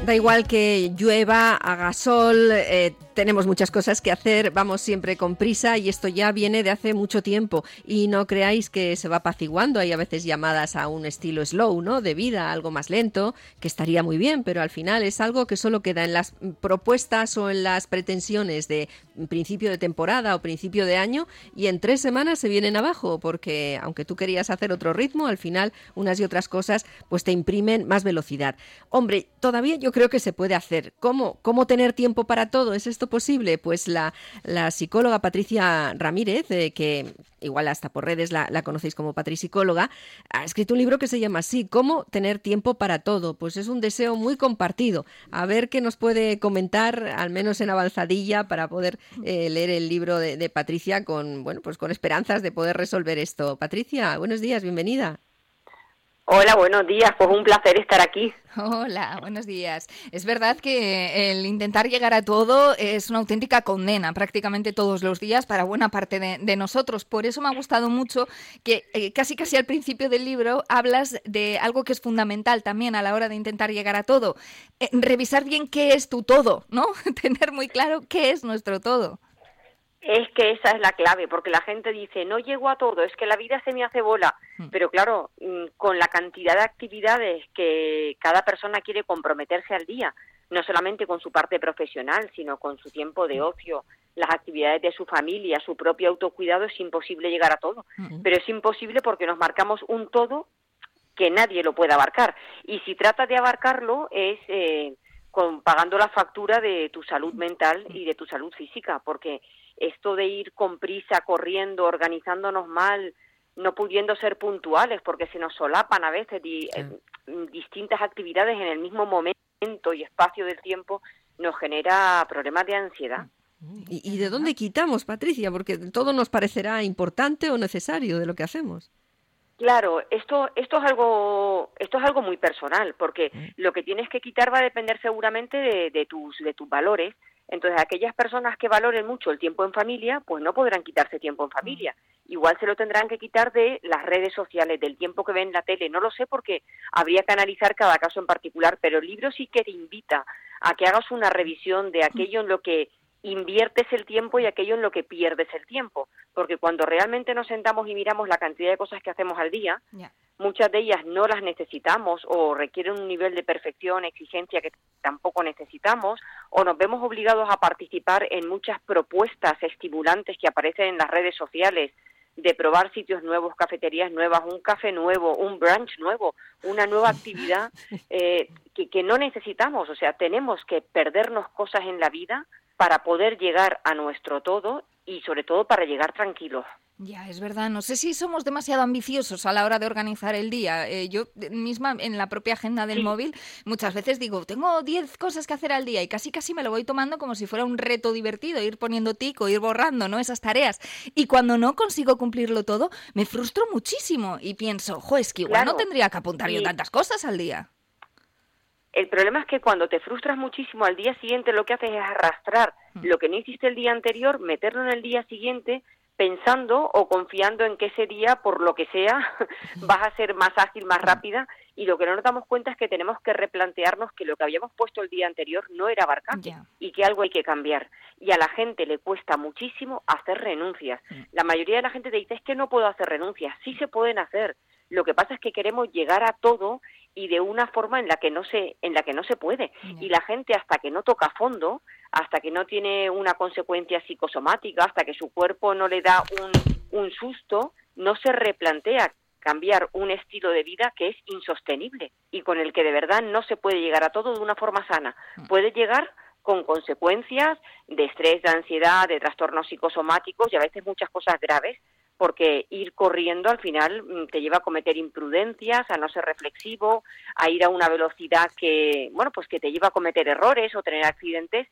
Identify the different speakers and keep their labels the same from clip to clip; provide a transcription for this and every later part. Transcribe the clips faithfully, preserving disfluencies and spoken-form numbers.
Speaker 1: Da igual que llueva, haga sol, eh, tenemos muchas cosas que hacer, vamos siempre con prisa y esto ya viene de hace mucho tiempo. Y no creáis que se va apaciguando, hay a veces llamadas a un estilo slow, ¿no? De vida, algo más lento, que estaría muy bien, pero al final es algo que solo queda en las propuestas o en las pretensiones de principio de temporada o principio de año y en tres semanas se vienen abajo, porque aunque tú querías hacer otro ritmo, al final unas y otras cosas pues te imprimen más velocidad. Hombre, todavía yo creo que se puede hacer. ¿Cómo, cómo tener tiempo para todo? ¿Es esto posible? Pues la, la psicóloga Patricia Ramírez, eh, que igual hasta por redes la, la conocéis como Patripsicóloga, ha escrito un libro que se llama así, ¿Cómo tener tiempo para todo? Pues es un deseo muy compartido. A ver qué nos puede comentar, al menos en avanzadilla, para poder eh, leer el libro de, de Patricia con, bueno, pues con esperanzas de poder resolver esto. Patricia, buenos días, bienvenida.
Speaker 2: Hola, buenos días, pues un placer estar aquí.
Speaker 3: Hola, buenos días. Es verdad que el intentar llegar a todo es una auténtica condena prácticamente todos los días para buena parte de, de nosotros. Por eso me ha gustado mucho que eh, casi casi al principio del libro hablas de algo que es fundamental también a la hora de intentar llegar a todo. Eh, revisar bien qué es tu todo, ¿no? Tener muy claro qué es nuestro todo.
Speaker 2: Es que esa es la clave, porque la gente dice, no llego a todo, es que la vida se me hace bola. Mm. Pero claro, con la cantidad de actividades que cada persona quiere comprometerse al día, no solamente con su parte profesional, sino con su tiempo de ocio, las actividades de su familia, su propio autocuidado, es imposible llegar a todo. Mm. Pero es imposible porque nos marcamos un todo que nadie lo puede abarcar. Y si trata de abarcarlo es eh, con, pagando la factura de tu salud mental y de tu salud física, porque esto de ir con prisa, corriendo, organizándonos mal, no pudiendo ser puntuales, porque se nos solapan a veces di, sí. eh, distintas actividades en el mismo momento y espacio del tiempo, nos genera problemas de ansiedad.
Speaker 1: ¿Y, y de dónde quitamos, Patricia? Porque todo nos parecerá importante o necesario de lo que hacemos.
Speaker 2: Claro, esto esto es algo esto es algo muy personal, porque lo que tienes que quitar va a depender seguramente de, de tus de tus valores. Entonces, aquellas personas que valoren mucho el tiempo en familia, pues no podrán quitarse tiempo en familia. Igual se lo tendrán que quitar de las redes sociales, del tiempo que ven en la tele. No lo sé porque habría que analizar cada caso en particular, pero el libro sí que te invita a que hagas una revisión de aquello en lo que inviertes el tiempo y aquello en lo que pierdes el tiempo. Porque cuando realmente nos sentamos y miramos la cantidad de cosas que hacemos al día, yeah. muchas de ellas no las necesitamos o requieren un nivel de perfección, exigencia que tampoco necesitamos, o nos vemos obligados a participar en muchas propuestas estimulantes que aparecen en las redes sociales, de probar sitios nuevos, cafeterías nuevas, un café nuevo, un brunch nuevo, una nueva actividad eh, que, que no necesitamos. O sea, tenemos que perdernos cosas en la vida para poder llegar a nuestro todo y sobre todo para llegar tranquilos.
Speaker 3: Ya, es verdad. No sé si somos demasiado ambiciosos a la hora de organizar el día. Eh, yo misma en la propia agenda del sí. móvil muchas veces digo, tengo diez cosas que hacer al día y casi casi me lo voy tomando como si fuera un reto divertido, ir poniendo tico, ir borrando, ¿no? Esas tareas. Y cuando no consigo cumplirlo todo, me frustro muchísimo y pienso, jo, es que igual claro. no tendría que apuntar sí. yo tantas cosas al día.
Speaker 2: El problema es que cuando te frustras muchísimo, al día siguiente lo que haces es arrastrar mm. lo que no hiciste el día anterior, meterlo en el día siguiente, pensando o confiando en que ese día, por lo que sea, vas a ser más ágil, más rápida, y lo que no nos damos cuenta es que tenemos que replantearnos que lo que habíamos puesto el día anterior no era abarcable yeah. y que algo hay que cambiar. Y a la gente le cuesta muchísimo hacer renuncias. Mm. La mayoría de la gente te dice, es que no puedo hacer renuncias. Sí se pueden hacer. Lo que pasa es que queremos llegar a todo y de una forma en la que no se en la que no se puede. Yeah. Y la gente hasta que no toca fondo, hasta que no tiene una consecuencia psicosomática, hasta que su cuerpo no le da un, un susto, no se replantea cambiar un estilo de vida que es insostenible y con el que de verdad no se puede llegar a todo de una forma sana. Puede llegar con consecuencias de estrés, de ansiedad, de trastornos psicosomáticos y a veces muchas cosas graves, porque ir corriendo al final te lleva a cometer imprudencias, a no ser reflexivo, a ir a una velocidad que, bueno, pues que te lleva a cometer errores o tener accidentes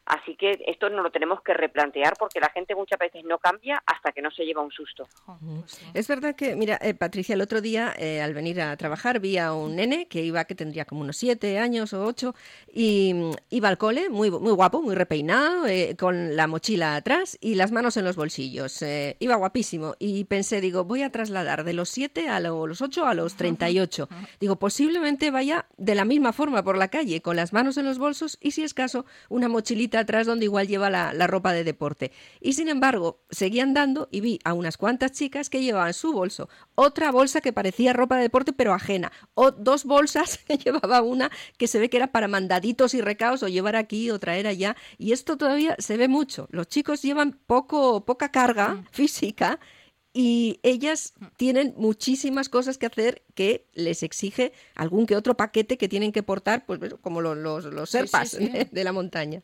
Speaker 2: Así que esto no lo tenemos que replantear porque la gente muchas veces no cambia hasta que no se lleva un susto.
Speaker 1: Es verdad que, mira, eh, Patricia, el otro día eh, al venir a trabajar vi a un nene que iba, que tendría como unos siete años o ocho, y mm, iba al cole, muy, muy guapo, muy repeinado, eh, con la mochila atrás y las manos en los bolsillos. Eh, iba guapísimo y pensé, digo, voy a trasladar de los siete a lo- los ocho a los treinta y ocho. Digo, posiblemente vaya de la misma forma por la calle, con las manos en los bolsos y, si es caso, una mochilita atrás donde igual lleva la, la ropa de deporte. Y sin embargo, seguí andando y vi a unas cuantas chicas que llevaban su bolso, otra bolsa que parecía ropa de deporte pero ajena, o dos bolsas que llevaba una que se ve que era para mandaditos y recaos o llevar aquí o traer allá. Y esto todavía se ve mucho. Los chicos llevan poco, poca carga física y ellas tienen muchísimas cosas que hacer que les exige algún que otro paquete que tienen que portar, pues como los, los, los serpas
Speaker 3: sí, sí.
Speaker 1: De, de la montaña.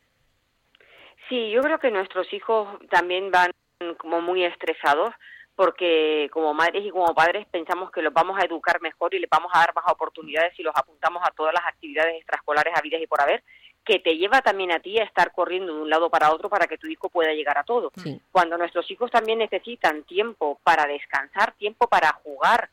Speaker 2: Sí, yo creo que nuestros hijos también van como muy estresados porque como madres y como padres pensamos que los vamos a educar mejor y les vamos a dar más oportunidades si los apuntamos a todas las actividades extraescolares habidas y por haber, que te lleva también a ti a estar corriendo de un lado para otro para que tu hijo pueda llegar a todo.
Speaker 1: Sí.
Speaker 2: Cuando nuestros hijos también necesitan tiempo para descansar, tiempo para jugar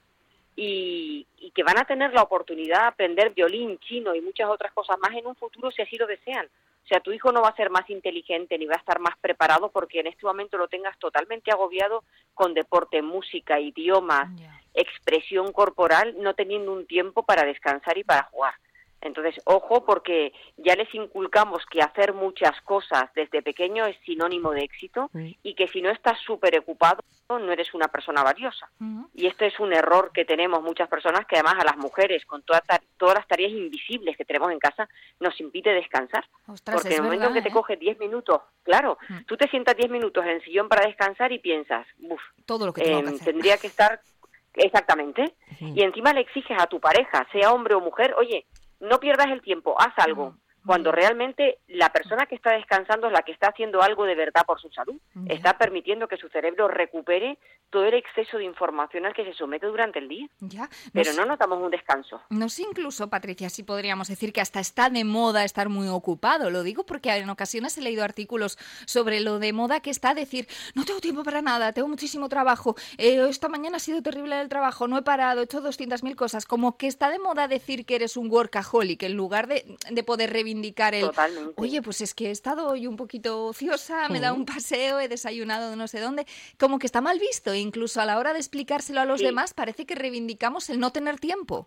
Speaker 2: y, y que van a tener la oportunidad de aprender violín, chino y muchas otras cosas más en un futuro si así lo desean. O sea, tu hijo no va a ser más inteligente ni va a estar más preparado porque en este momento lo tengas totalmente agobiado con deporte, música, idiomas,
Speaker 3: Ya.
Speaker 2: expresión corporal, no teniendo un tiempo para descansar y para jugar. Entonces, ojo, porque ya les inculcamos que hacer muchas cosas desde pequeño es sinónimo de éxito
Speaker 1: Sí.
Speaker 2: y que si no estás súper ocupado no eres una persona valiosa.
Speaker 3: Ujú.
Speaker 2: Y esto es un error que tenemos muchas personas, que además a las mujeres, con toda ta- todas las tareas invisibles que tenemos en casa, nos impide descansar.
Speaker 3: Ostras,
Speaker 2: Porque
Speaker 3: es
Speaker 2: en el momento en
Speaker 3: verdad,
Speaker 2: que te
Speaker 3: ¿eh?
Speaker 2: coge diez minutos, claro,
Speaker 3: Mm.
Speaker 2: tú te sientas diez minutos en el sillón para descansar y piensas, uff,
Speaker 3: Todo lo que tengo que
Speaker 2: em,
Speaker 3: hacer.
Speaker 2: tendría que estar exactamente.
Speaker 1: Ujú.
Speaker 2: Y encima le exiges a tu pareja, sea hombre o mujer, oye, no pierdas el tiempo, haz algo.
Speaker 3: Mm,
Speaker 2: Cuando
Speaker 3: mm.
Speaker 2: realmente la persona que está descansando es la que está haciendo algo de verdad por su salud.
Speaker 3: Ya.
Speaker 2: Está permitiendo que su cerebro recupere todo el exceso de información al que se somete durante el día.
Speaker 3: Ya.
Speaker 2: Pero
Speaker 3: Nos-
Speaker 2: no notamos un descanso.
Speaker 3: No sé, incluso, Patricia, sí podríamos decir que hasta está de moda estar muy ocupado. Lo digo porque en ocasiones he leído artículos sobre lo de moda que está decir, no tengo tiempo para nada, tengo muchísimo trabajo, eh, esta mañana ha sido terrible el trabajo, no he parado, he hecho doscientas mil cosas. Como que está de moda decir que eres un workaholic en lugar de, de poder reivindicar el,
Speaker 2: Totalmente.
Speaker 3: oye, pues es que he estado hoy un poquito ociosa, me he
Speaker 1: Sí.
Speaker 3: dado un paseo, he desayunado de no sé dónde. Como que está mal visto, e incluso a la hora de explicárselo a los
Speaker 2: Sí.
Speaker 3: demás parece que reivindicamos el no tener tiempo.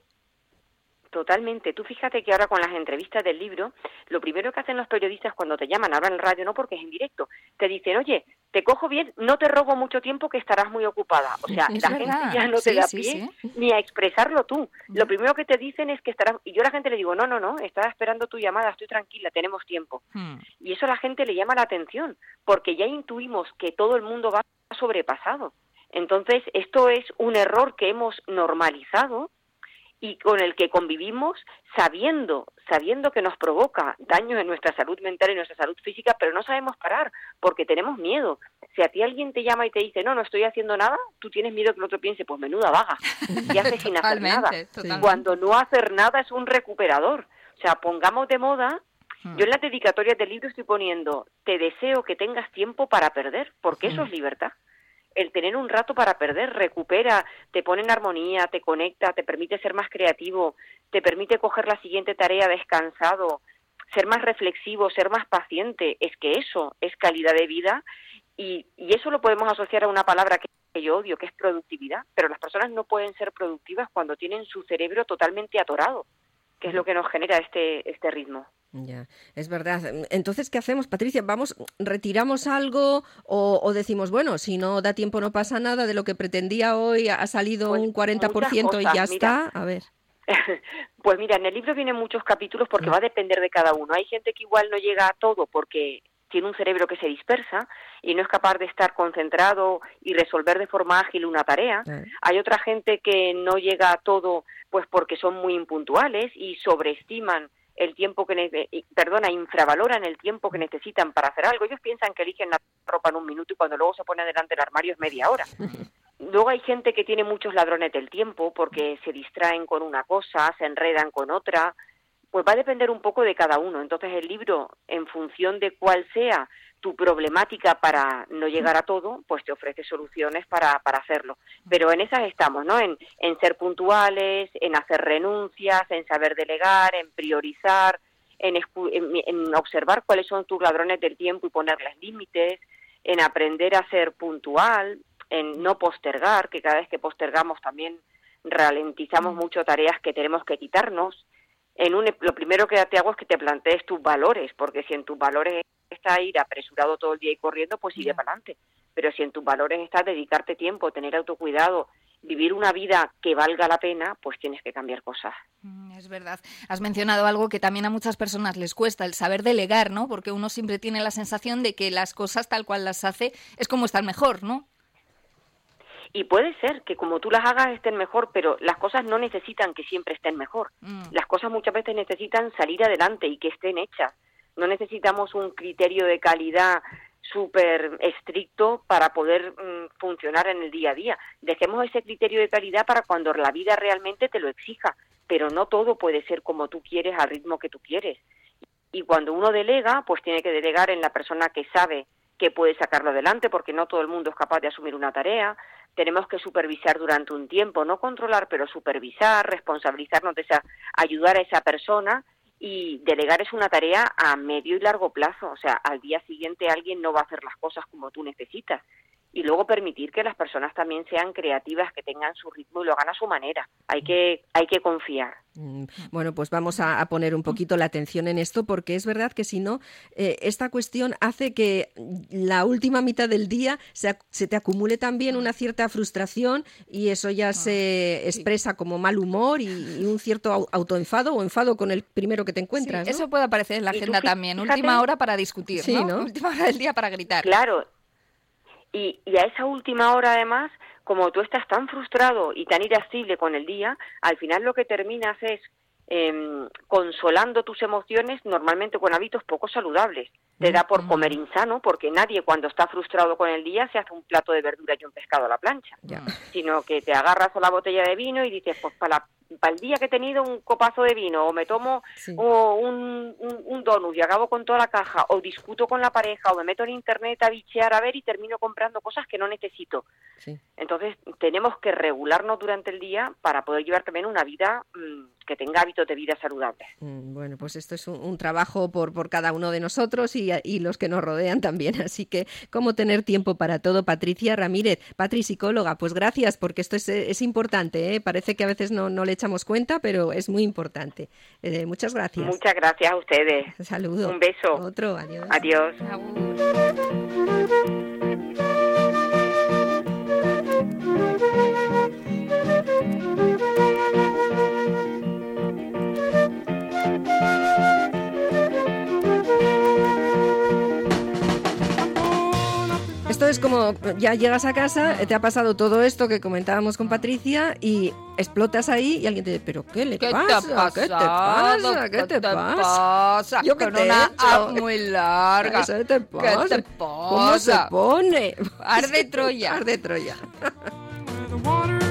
Speaker 2: Totalmente. Tú fíjate que ahora con las entrevistas del libro, lo primero que hacen los periodistas cuando te llaman, ahora en el radio no porque es en directo, te dicen, oye, te cojo bien, no te robo mucho tiempo que estarás muy ocupada. O sea,
Speaker 3: Es
Speaker 2: la
Speaker 3: verdad.
Speaker 2: gente ya no te
Speaker 3: Sí,
Speaker 2: da
Speaker 3: sí,
Speaker 2: pie
Speaker 3: sí.
Speaker 2: ni a expresarlo tú.
Speaker 3: Ya.
Speaker 2: Lo primero que te dicen es que estarás... Y yo a la gente le digo, no, no, no, estaba esperando tu llamada, estoy tranquila, tenemos tiempo.
Speaker 3: Hmm.
Speaker 2: Y eso a la gente le llama la atención, porque ya intuimos que todo el mundo va sobrepasado. Entonces, esto es un error que hemos normalizado y con el que convivimos sabiendo, sabiendo que nos provoca daños en nuestra salud mental y nuestra salud física, pero no sabemos parar porque tenemos miedo. Si a ti alguien te llama y te dice, no, no estoy haciendo nada, tú tienes miedo que el otro piense, pues menuda vaga, y hace sin hacer
Speaker 3: Totalmente,
Speaker 2: nada.
Speaker 3: totalmente.
Speaker 2: Cuando no hacer nada es un recuperador. O sea, pongamos de moda.
Speaker 3: Hmm.
Speaker 2: Yo en las dedicatorias del libro estoy poniendo, te deseo que tengas tiempo para perder, porque eso es libertad. El tener un rato para perder, recupera, te pone en armonía, te conecta, te permite ser más creativo, te permite coger la siguiente tarea descansado, ser más reflexivo, ser más paciente. Es que eso es calidad de vida y, y eso lo podemos asociar a una palabra que que yo odio, que es productividad, pero las personas no pueden ser productivas cuando tienen su cerebro totalmente atorado, que es lo que nos genera este, este ritmo.
Speaker 1: Ya, es verdad. Entonces, ¿qué hacemos, Patricia? ¿Vamos, retiramos algo o, o decimos, bueno, si no da tiempo no pasa nada, de lo que pretendía hoy ha salido
Speaker 2: Pues
Speaker 1: un cuarenta por ciento y
Speaker 2: muchas
Speaker 1: ya
Speaker 2: cosas,
Speaker 1: está?
Speaker 2: mira.
Speaker 1: A ver.
Speaker 2: Pues mira, en el libro vienen muchos capítulos porque va a depender de cada uno. Hay gente que igual no llega a todo porque tiene un cerebro que se dispersa y no es capaz de estar concentrado y resolver de forma ágil una tarea.
Speaker 1: Claro.
Speaker 2: Hay otra gente que no llega a todo pues porque son muy impuntuales y sobreestiman el tiempo que ne- perdona, infravaloran el tiempo que necesitan para hacer algo. Ellos piensan que eligen la ropa en un minuto y cuando luego se pone delante del armario es media hora. Luego hay gente que tiene muchos ladrones del tiempo porque se distraen con una cosa, se enredan con otra, Pues va a depender un poco de cada uno. Entonces el libro, en función de cuál sea tu problemática para no llegar a todo, pues te ofrece soluciones para, para hacerlo. Pero en esas estamos, ¿no? En, en ser puntuales, en hacer renuncias, en saber delegar, en priorizar, en, en, en observar cuáles son tus ladrones del tiempo y ponerles límites, en aprender a ser puntual, en no postergar, que cada vez que postergamos también ralentizamos mucho tareas que tenemos que quitarnos. En un, lo primero que te hago es que te plantees tus valores, porque si en tus valores está ir apresurado todo el día y corriendo, pues sigue para adelante. Pero si en tus valores está dedicarte tiempo, tener autocuidado, vivir una vida que valga la pena, pues tienes que cambiar cosas.
Speaker 3: Es verdad. Has mencionado algo que también a muchas personas les cuesta, el saber delegar, ¿no? Porque uno siempre tiene la sensación de que las cosas tal cual las hace es como están mejor, ¿no?
Speaker 2: Y puede ser que como tú las hagas estén mejor, pero las cosas no necesitan que siempre estén mejor. Mm. Las cosas muchas veces necesitan salir adelante y que estén hechas. No necesitamos un criterio de calidad súper estricto para poder mm, funcionar en el día a día. Dejemos ese criterio de calidad para cuando la vida realmente te lo exija, pero no todo puede ser como tú quieres, al ritmo que tú quieres. Y cuando uno delega, pues tiene que delegar en la persona que sabe que puede sacarlo adelante, porque no todo el mundo es capaz de asumir una tarea. Tenemos que supervisar durante un tiempo, no controlar, pero supervisar, responsabilizarnos de esa, ayudar a esa persona. Y delegar es una tarea a medio y largo plazo, o sea, al día siguiente alguien no va a hacer las cosas como tú necesitas. Y luego permitir que las personas también sean creativas, que tengan su ritmo y lo hagan a su manera. Hay que, hay que confiar.
Speaker 1: Bueno, pues vamos a, a poner un poquito la atención en esto, porque es verdad que si no, eh, esta cuestión hace que la última mitad del día se, se te acumule también una cierta frustración y eso ya se expresa como mal humor y, y un cierto autoenfado o enfado con el primero que te encuentras,
Speaker 3: sí,
Speaker 1: ¿no?
Speaker 3: Eso puede aparecer en la agenda
Speaker 2: tú,
Speaker 3: también.
Speaker 2: fíjate,
Speaker 3: última hora para discutir,
Speaker 1: sí,
Speaker 3: ¿no?
Speaker 1: ¿no?
Speaker 3: Última hora del día para gritar.
Speaker 2: Claro. Y, y a esa última hora, además, como tú estás tan frustrado y tan irascible con el día, al final lo que terminas es eh, consolando tus emociones, normalmente con hábitos poco saludables. Te da por comer insano, porque nadie cuando está frustrado con el día se hace un plato de verdura y un pescado a la plancha,
Speaker 1: ya.
Speaker 2: Sino que te agarras a la botella de vino y dices, pues para la para el día que he tenido un copazo de vino, o me tomo
Speaker 1: sí.
Speaker 2: o un, un, un donut y acabo con toda la caja, o discuto con la pareja, o me meto en internet a bichear a ver y termino comprando cosas que no necesito.
Speaker 1: Sí.
Speaker 2: Entonces tenemos que regularnos durante el día para poder llevar también una vida mmm, que tenga hábitos de vida saludables.
Speaker 1: Mm, bueno, pues esto es un, un trabajo por, por cada uno de nosotros y, y los que nos rodean también, así que cómo tener tiempo para todo. Patricia Ramírez, Patri, psicóloga, pues gracias, porque esto es, es importante, ¿eh? Parece que a veces no, no le echamos cuenta, pero es muy importante. Eh, muchas gracias.
Speaker 2: Muchas gracias a ustedes.
Speaker 1: Saludo.
Speaker 2: Un beso.
Speaker 1: Otro, adiós.
Speaker 2: Adiós.
Speaker 1: Esto es como, ya llegas a casa, te ha pasado todo esto que comentábamos con Patricia y explotas ahí y alguien te dice, ¿pero qué le
Speaker 3: ¿Qué
Speaker 1: pasa?
Speaker 3: te pasa?
Speaker 1: ¿Qué te pasa? ¿Qué te pasa?
Speaker 3: pasa?
Speaker 1: Yo que
Speaker 3: Con
Speaker 1: te he
Speaker 3: una
Speaker 1: hecho.
Speaker 3: app muy larga.
Speaker 1: ¿Qué te pasa?
Speaker 3: ¿Qué te pasa?
Speaker 1: ¿Cómo se pone?
Speaker 3: Arde Troya.
Speaker 1: Arde Troya.